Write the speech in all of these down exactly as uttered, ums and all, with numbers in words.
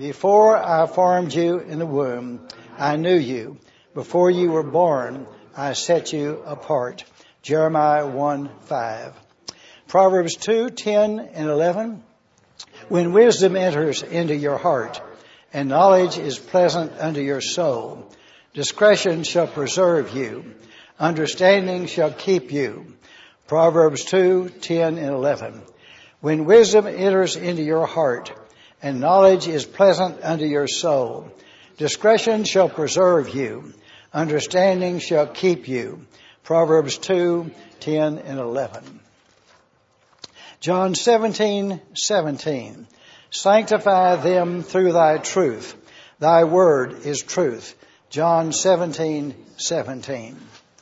Before I formed you in the womb, I knew you. Before you were born, I set you apart. Jeremiah one five. Proverbs two ten and eleven. When wisdom enters into your heart, and knowledge is pleasant unto your soul, discretion shall preserve you. Understanding shall keep you. Proverbs two ten and eleven. When wisdom enters into your heart, and knowledge is pleasant unto your soul, discretion shall preserve you. Understanding shall keep you. Proverbs two ten and eleven. John seventeen seventeen. Sanctify them through thy truth. Thy word is truth. John seventeen seventeen.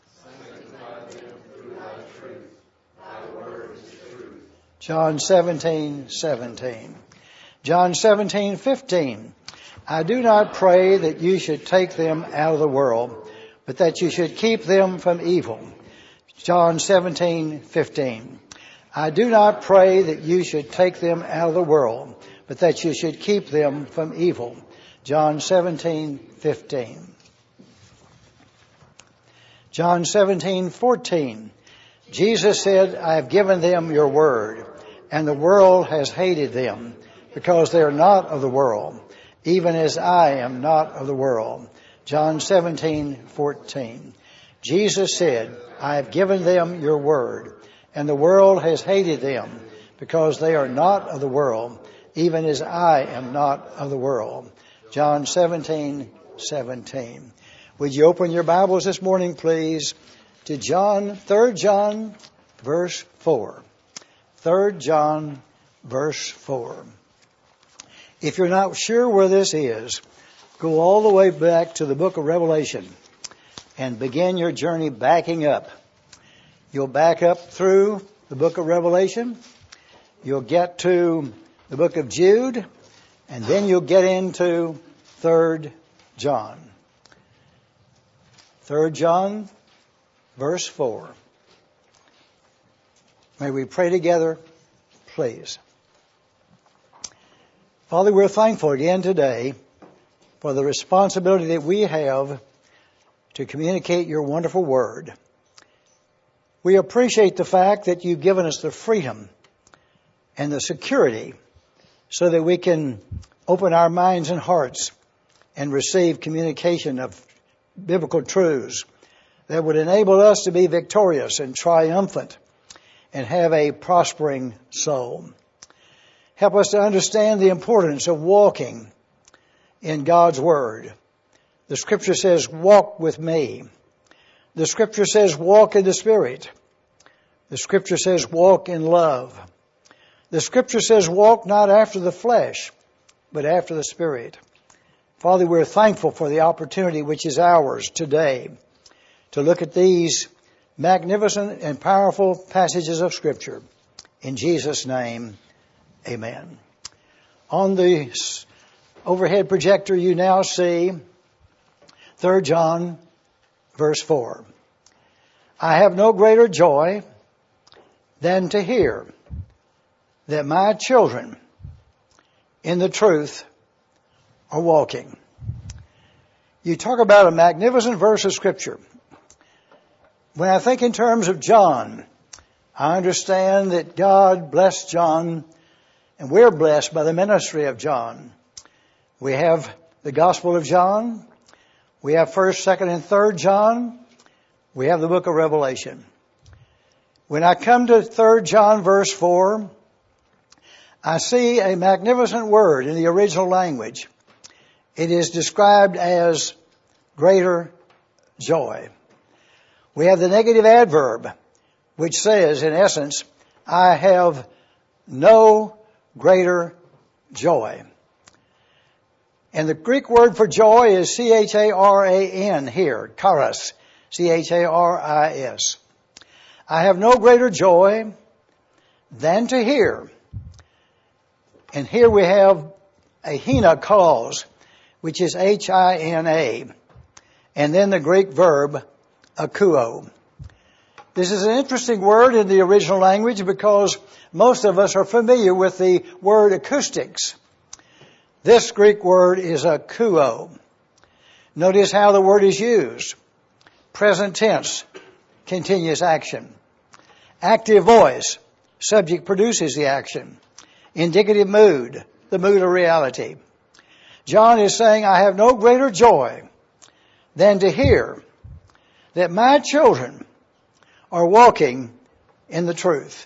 John seventeen seventeen. John seventeen fifteen. I do not pray that you should take them out of the world, but that you should keep them from evil. John seventeen fifteen. I do not pray that you should take them out of the world, but that you should keep them from evil. John seventeen fifteen. John seventeen fourteen. Jesus said, I have given them your word, and the world has hated them, because they are not of the world, even as I am not of the world. John seventeen fourteen. Jesus said, I have given them your word, and the world has hated them, because they are not of the world, even as I am not of the world. John seventeen seventeen. Would you open your Bibles this morning, please, to John, Third John, verse four. Third John, verse four. If you're not sure where this is, go all the way back to the book of Revelation and begin your journey backing up. You'll back up through the book of Revelation. You'll get to the book of Jude, and then you'll get into Third John. Third John, verse four. May we pray together, please. Father, we're thankful again today for the responsibility that we have to communicate your wonderful word. We appreciate the fact that you've given us the freedom and the security so that we can open our minds and hearts and receive communication of biblical truths that would enable us to be victorious and triumphant and have a prospering soul. Help us to understand the importance of walking in God's Word. The Scripture says, walk with me. The Scripture says, walk in the Spirit. The Scripture says, walk in love. The Scripture says, walk not after the flesh, but after the Spirit. Father, we're thankful for the opportunity which is ours today to look at these magnificent and powerful passages of Scripture. In Jesus' name, amen. On the overhead projector you now see Third John, verse four. I have no greater joy than to hear that my children in the truth are walking. You talk about a magnificent verse of Scripture. When I think in terms of John, I understand that God blessed John, and we're blessed by the ministry of John. We have the Gospel of John. We have First, Second, and Third John. We have the book of Revelation. When I come to Third John, verse four, I see a magnificent word in the original language. It is described as greater joy. We have the negative adverb, which says, in essence, I have no greater joy. And the Greek word for joy is C H A R A N here, charis, C H A R I S. I have no greater joy than to hear. And here we have a hina clause, which is H I N A. And then the Greek verb, akuo. This is an interesting word in the original language because most of us are familiar with the word acoustics. This Greek word is akouo. Notice how the word is used. Present tense, continuous action. Active voice, subject produces the action. Indicative mood, the mood of reality. John is saying, I have no greater joy than to hear that my children are walking in the truth.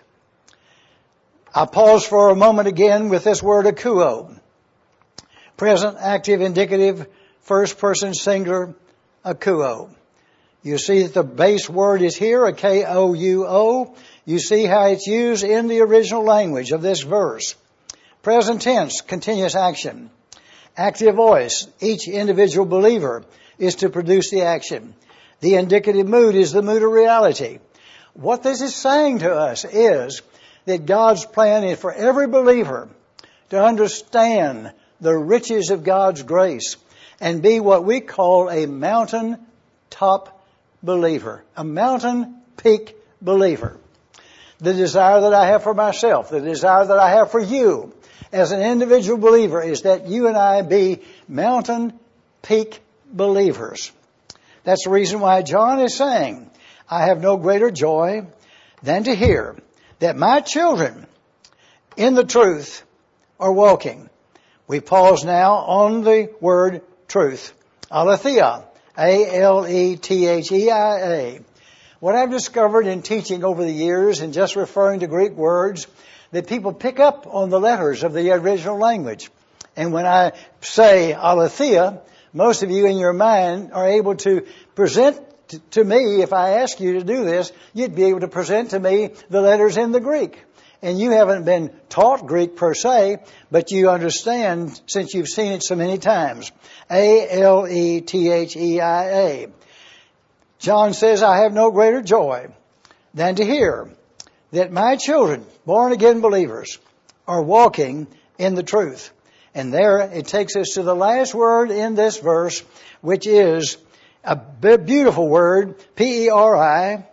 I pause for a moment again with this word akouo. Present, active, indicative, first person singular, akouo. You see that the base word is here, a K O U O. You see how it's used in the original language of this verse. Present tense, continuous action. Active voice, each individual believer is to produce the action. The indicative mood is the mood of reality. What this is saying to us is that God's plan is for every believer to understand the riches of God's grace and be what we call a mountain top believer, a mountain peak believer. The desire that I have for myself, the desire that I have for you as an individual believer is that you and I be mountain peak believers. That's the reason why John is saying, I have no greater joy than to hear that my children in the truth are walking. We pause now on the word truth. Aletheia. A L E T H E I A. What I've discovered in teaching over the years and just referring to Greek words, that people pick up on the letters of the original language. And when I say aletheia, most of you in your mind are able to present to me, if I ask you to do this, you'd be able to present to me the letters in the Greek. And you haven't been taught Greek per se, but you understand since you've seen it so many times. A L E T H E I A. John says, I have no greater joy than to hear that my children, born again believers, are walking in the truth. And there it takes us to the last word in this verse, which is a beautiful word, P E R I,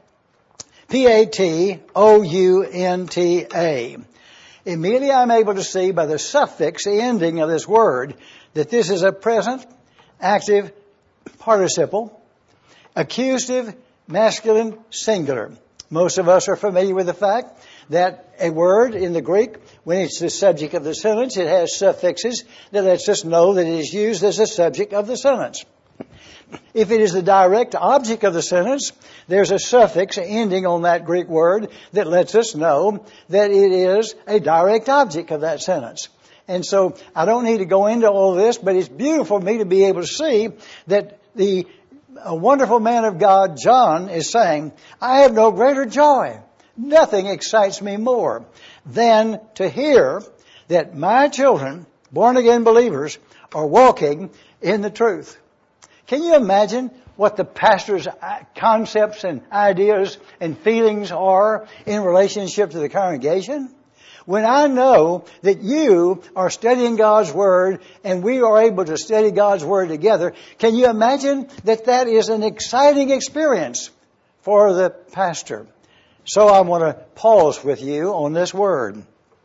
P A T O U N T A. Immediately I'm able to see by the suffix, the ending of this word, that this is a present, active, participle, accusative, masculine, singular. Most of us are familiar with the fact that a word in the Greek, when it's the subject of the sentence, it has suffixes that lets us know that it is used as a subject of the sentence. If it is the direct object of the sentence, there's a suffix ending on that Greek word that lets us know that it is a direct object of that sentence. And so I don't need to go into all this, but it's beautiful for me to be able to see that the a wonderful man of God, John, is saying, I have no greater joy. Nothing excites me more than to hear that my children, born again believers, are walking in the truth. Can you imagine what the pastor's concepts and ideas and feelings are in relationship to the congregation? When I know that you are studying God's Word and we are able to study God's Word together, can you imagine that that is an exciting experience for the pastor? So I want to pause with you on this word.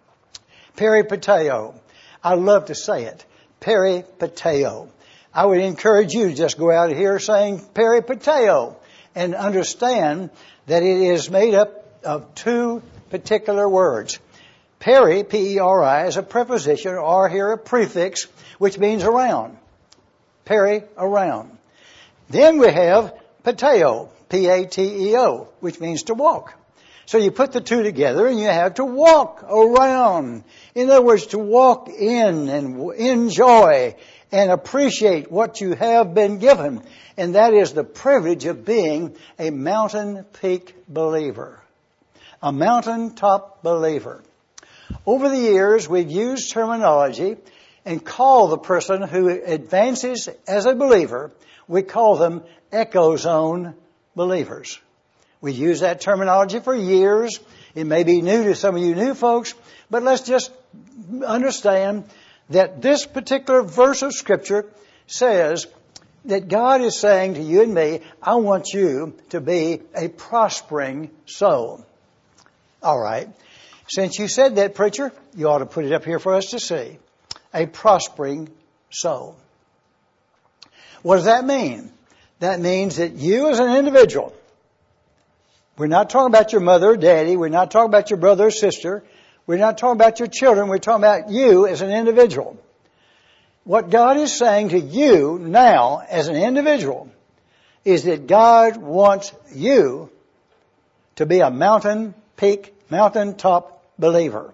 Peripateo. I love to say it. Peripateo. I would encourage you to just go out here saying peripateo and understand that it is made up of two particular words. Peri, P E R I, is a preposition, or here a prefix, which means around. Peri, around. Then we have pateo, P A T E O, which means to walk. So you put the two together and you have to walk around. In other words, to walk in and enjoy and appreciate what you have been given. And that is the privilege of being a mountain peak believer. A mountaintop believer. Over the years, we've used terminology and call the person who advances as a believer, we call them echo zone believers. We use that terminology for years. It may be new to some of you new folks, but let's just understand that this particular verse of Scripture says that God is saying to you and me, I want you to be a prospering soul. All right. Since you said that, preacher, you ought to put it up here for us to see. a prospering soul. What does that mean? That means that you as an individual, we're not talking about your mother or daddy, we're not talking about your brother or sister, we're not talking about your children, we're talking about you as an individual. What God is saying to you now as an individual is that God wants you to be a mountain peak, mountaintop believer.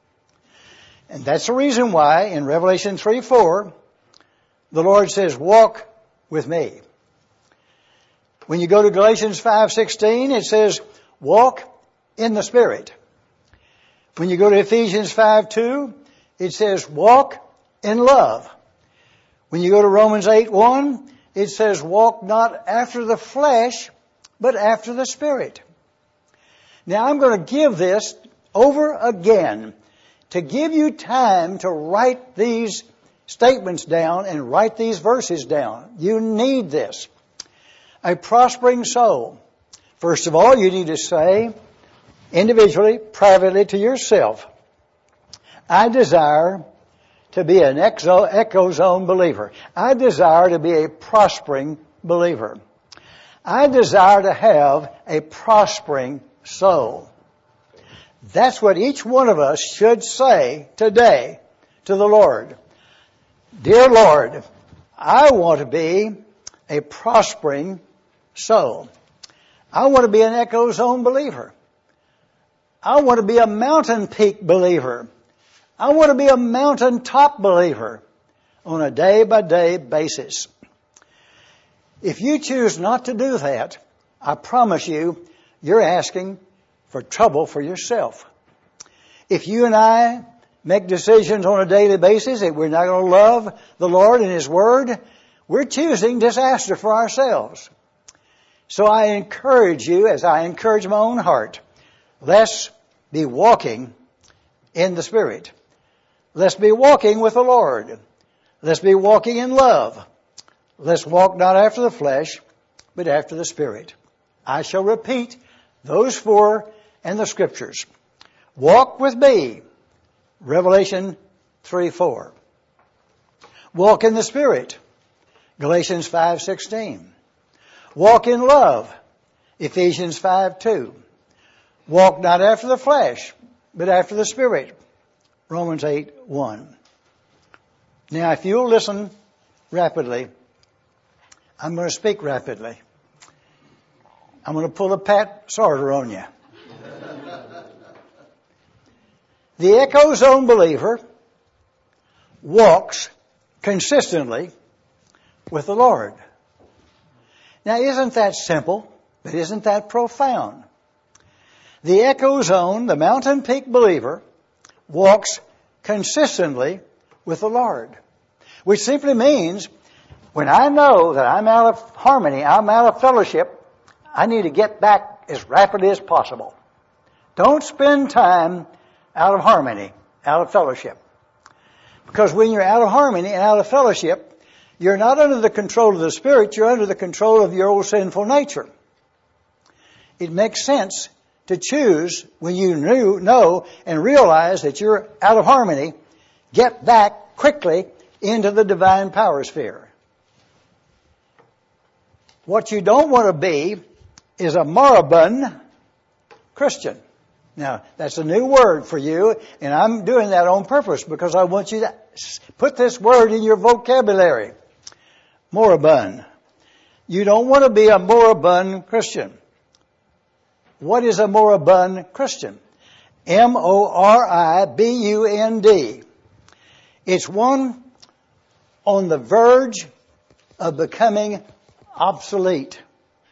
And that's the reason why in Revelation three four, the Lord says, walk with me. When you go to Galatians five sixteen, it says, walk in the Spirit. When you go to Ephesians five two, it says, walk in love. When you go to Romans eight one, it says, walk not after the flesh, but after the Spirit. Now I'm going to give this over again to give you time to write these statements down and write these verses down. You need this. A prospering soul. First of all, you need to say individually, privately to yourself, I desire to be an echo zone believer. I desire to be a prospering believer. I desire to have a prospering soul. That's what each one of us should say today to the Lord. Dear Lord, I want to be a prospering soul. I want to be an echo zone believer. I want to be a mountain peak believer. I want to be a mountaintop believer on a day-by-day basis. If you choose not to do that, I promise you, you're asking for trouble for yourself. If you and I make decisions on a daily basis that we're not going to love the Lord and His Word, we're choosing disaster for ourselves. So I encourage you, as I encourage my own heart, let's be walking in the Spirit. Let's be walking with the Lord. Let's be walking in love. Let's walk not after the flesh, but after the Spirit. I shall repeat those four and the Scriptures. Walk with me, Revelation three four. Walk in the Spirit, Galatians five sixteen. Walk in love, Ephesians five two. Walk not after the flesh, but after the Spirit, Romans eight one. Now, if you'll listen rapidly, I'm going to speak rapidly. I'm going to pull a Pat Sartor on you. The echo zone believer walks consistently with the Lord. Now, isn't that simple? But isn't that profound? The echo zone, the mountain peak believer, walks consistently with the Lord. Which simply means when I know that I'm out of harmony, I'm out of fellowship, I need to get back as rapidly as possible. Don't spend time out of harmony, out of fellowship. Because when you're out of harmony and out of fellowship, you're not under the control of the Spirit, you're under the control of your old sinful nature. It makes sense to choose when you knew, know and realize that you're out of harmony, get back quickly into the divine power sphere. What you don't want to be is a moribund Christian. Now, that's a new word for you, and I'm doing that on purpose because I want you to put this word in your vocabulary. Moribund. You don't want to be a moribund Christian. What is a moribund Christian? M O R I B U N D. It's one on the verge of becoming obsolete.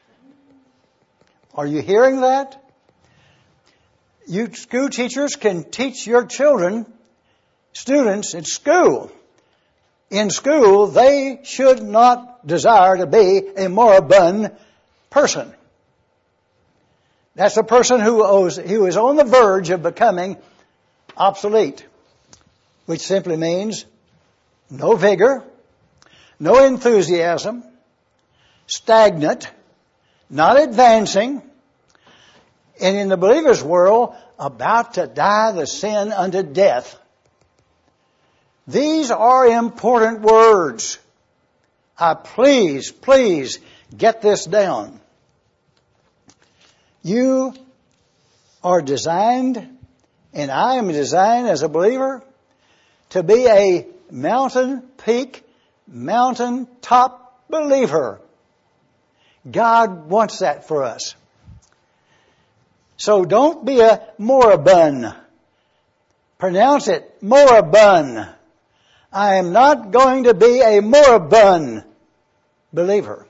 Are you hearing that? You school teachers can teach your children, students in school. In school, they should not desire to be a moribund person. That's a person who, owes, who is on the verge of becoming obsolete, which simply means no vigor, no enthusiasm, stagnant, not advancing, and in the believer's world, about to die the sin unto death. These are important words. I please, please get this down. You are designed, and I am designed as a believer, to be a mountain peak, mountain top believer. God wants that for us. So don't be a moribund. Pronounce it, moribund. I am not going to be a moribund believer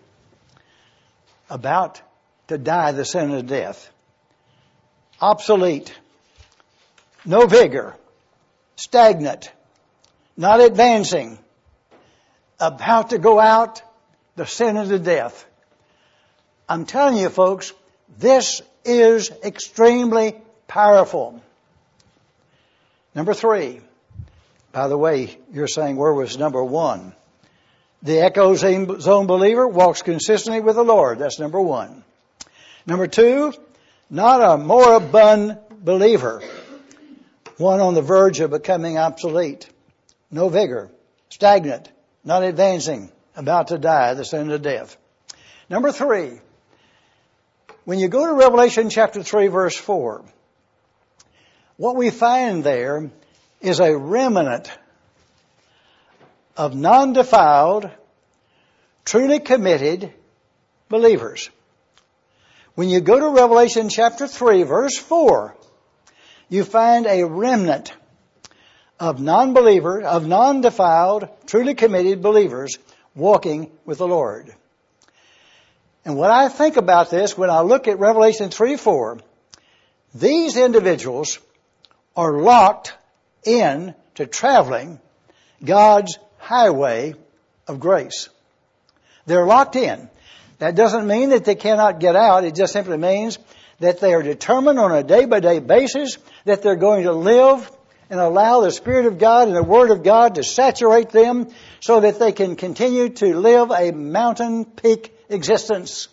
about to die the sin of death. Obsolete. No vigor. Stagnant. Not advancing. About to go out the sin of the death. I'm telling you folks, this is extremely powerful. Number three. By the way, you're saying where was number one? The echo zone believer walks consistently with the Lord. That's number one. Number two, not a moribund believer. One on the verge of becoming obsolete. No vigor. Stagnant. Not advancing. About to die, the sin of death. Number three, when you go to Revelation chapter three, verse four, what we find there is a remnant of non-defiled, truly committed believers. When you go to Revelation chapter three, verse four, you find a remnant of non-believers, of non-defiled, truly committed believers walking with the Lord. And when I think about this, when I look at Revelation three four, these individuals are locked in to traveling God's highway of grace. They're locked in. That doesn't mean that they cannot get out. It just simply means that they are determined on a day-by-day basis that they're going to live and allow the Spirit of God and the Word of God to saturate them so that they can continue to live a mountain peak existence.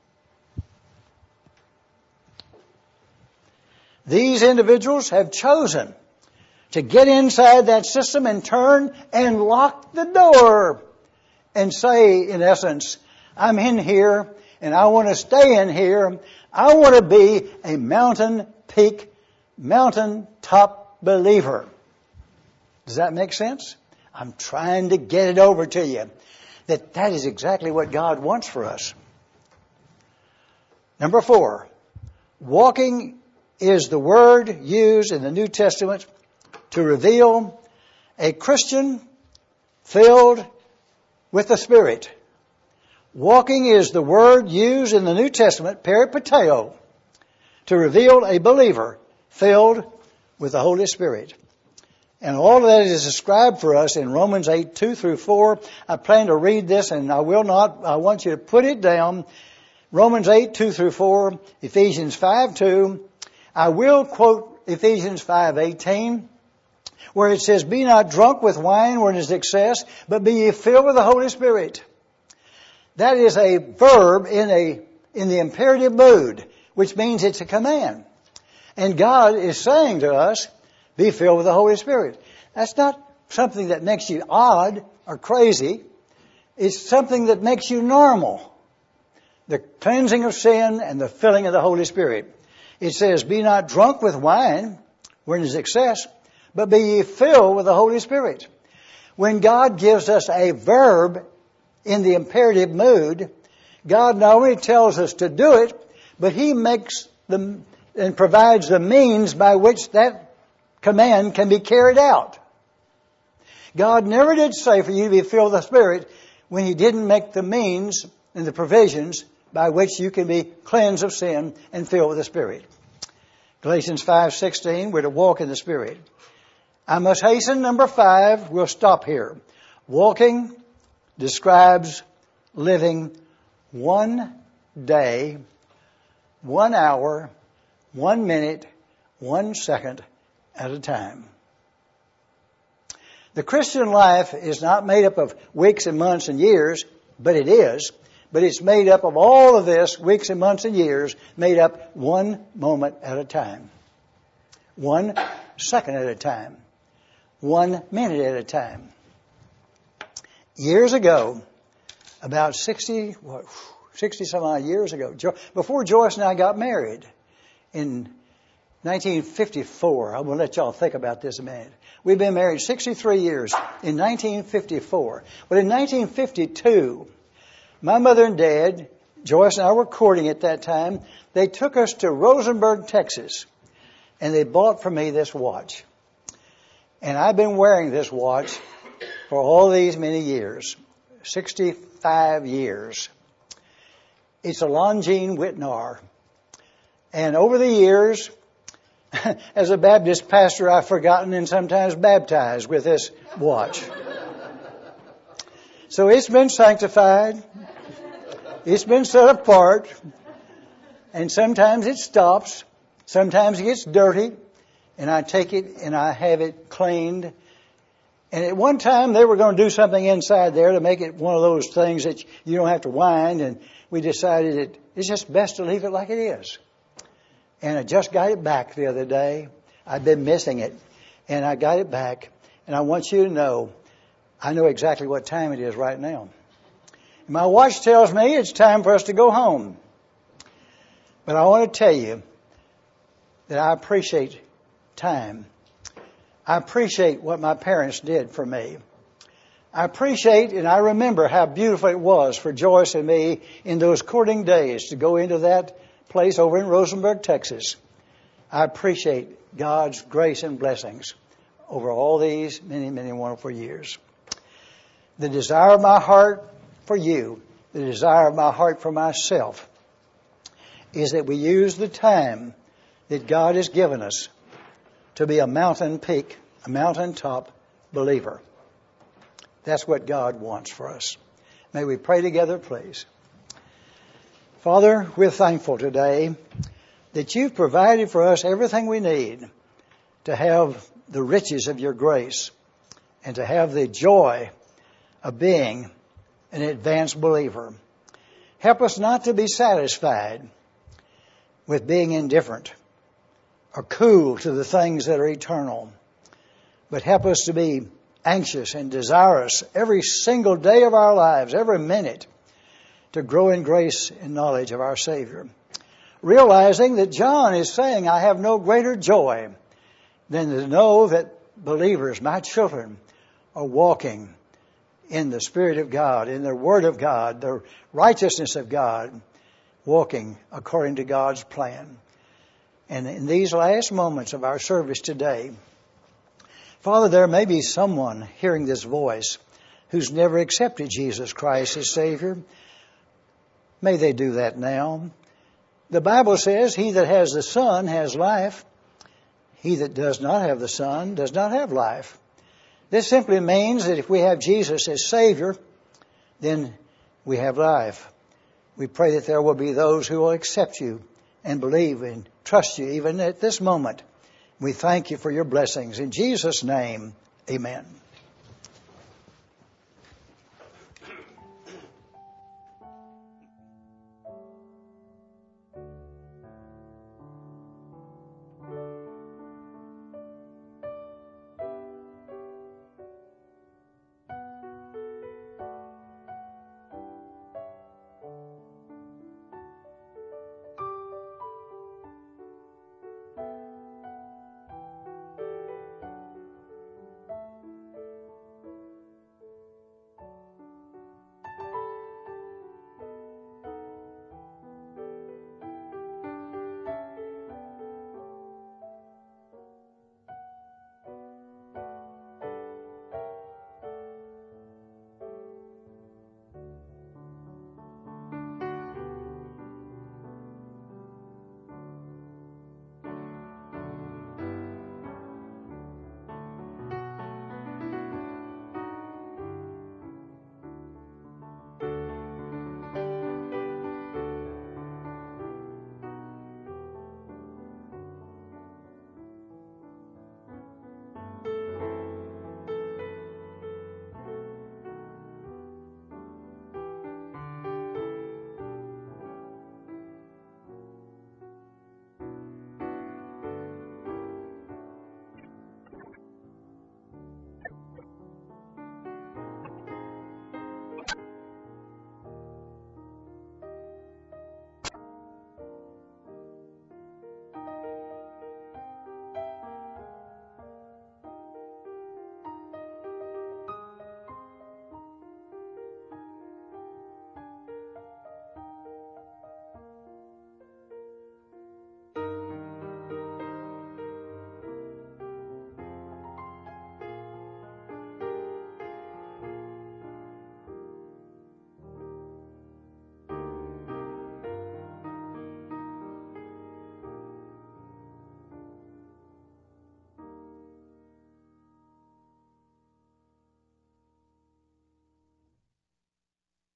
These individuals have chosen to get inside that system and turn and lock the door and say, in essence, I'm in here and I want to stay in here. I want to be a mountain peak, mountain top believer. Does that make sense? I'm trying to get it over to you that that is exactly what God wants for us. Number four, walking is the word used in the New Testament to reveal a Christian filled with the Spirit. Walking is the word used in the New Testament, peripateo, to reveal a believer filled with the Holy Spirit. And all of that is described for us in Romans eight, two through four. I plan to read this and I will not, I want you to put it down. Romans eight, two through four, Ephesians five, two. I will quote Ephesians five, eighteen, where it says, be not drunk with wine wherein is excess, but be ye filled with the Holy Spirit. That is a verb in a, in the imperative mood, which means it's a command. And God is saying to us, be filled with the Holy Spirit. That's not something that makes you odd or crazy. It's something that makes you normal. The cleansing of sin and the filling of the Holy Spirit. It says, be not drunk with wine, wherein is excess, but be ye filled with the Holy Spirit. When God gives us a verb in the imperative mood, God not only tells us to do it, but He makes the and provides the means by which that command can be carried out. God never did say for you to be filled with the Spirit when He didn't make the means and the provisions by which you can be cleansed of sin and filled with the Spirit. Galatians five sixteen, we're to walk in the Spirit. I must hasten, number five, we'll stop here. Walking describes living one day, one hour, one minute, one second at a time. The Christian life is not made up of weeks and months and years, but it is. But it's made up of all of this, weeks and months and years, made up one moment at a time. One second at a time. one minute at a time. Years ago, about sixty, what, sixty some odd years ago, before Joyce and I got married in nineteen fifty-four. I'm going to let y'all think about this a minute. We've been married sixty-three years in nineteen fifty-four. But in nineteen fifty-two, my mother and dad, Joyce and I were courting at that time, they took us to Rosenberg, Texas, and they bought for me this watch. And I've been wearing this watch for all these many years, sixty-five years. It's a Longines Wittnauer. And over the years, as a Baptist pastor, I've forgotten and sometimes baptized with this watch. So it's been sanctified. It's been set apart. And sometimes it stops. Sometimes it gets dirty. And I take it and I have it cleaned. And at one time they were going to do something inside there to make it one of those things that you don't have to wind. And we decided that it's just best to leave it like it is. And I just got it back the other day. I've been missing it. And I got it back. And I want you to know, I know exactly what time it is right now. My watch tells me it's time for us to go home. But I want to tell you that I appreciate time. I appreciate what my parents did for me. I appreciate and I remember how beautiful it was for Joyce and me in those courting days to go into that place over in Rosenberg, Texas. I appreciate God's grace and blessings over all these many, many wonderful years. The desire of my heart for you, the desire of my heart for myself, is that we use the time that God has given us to be a mountain peak, a mountaintop believer. That's what God wants for us. May we pray together, please. Father, we're thankful today that you've provided for us everything we need to have the riches of your grace and to have the joy of being an advanced believer. Help us not to be satisfied with being indifferent or cool to the things that are eternal, but help us to be anxious and desirous every single day of our lives, every minute, to grow in grace and knowledge of our Savior. Realizing that John is saying, I have no greater joy than to know that believers, my children, are walking in the Spirit of God, in the Word of God, the righteousness of God, walking according to God's plan. And in these last moments of our service today, Father, there may be someone hearing this voice who's never accepted Jesus Christ as Savior. May they do that now. The Bible says, he that has the Son has life. He that does not have the Son does not have life. This simply means that if we have Jesus as Savior, then we have life. We pray that there will be those who will accept you and believe and trust you even at this moment. We thank you for your blessings. In Jesus' name, amen.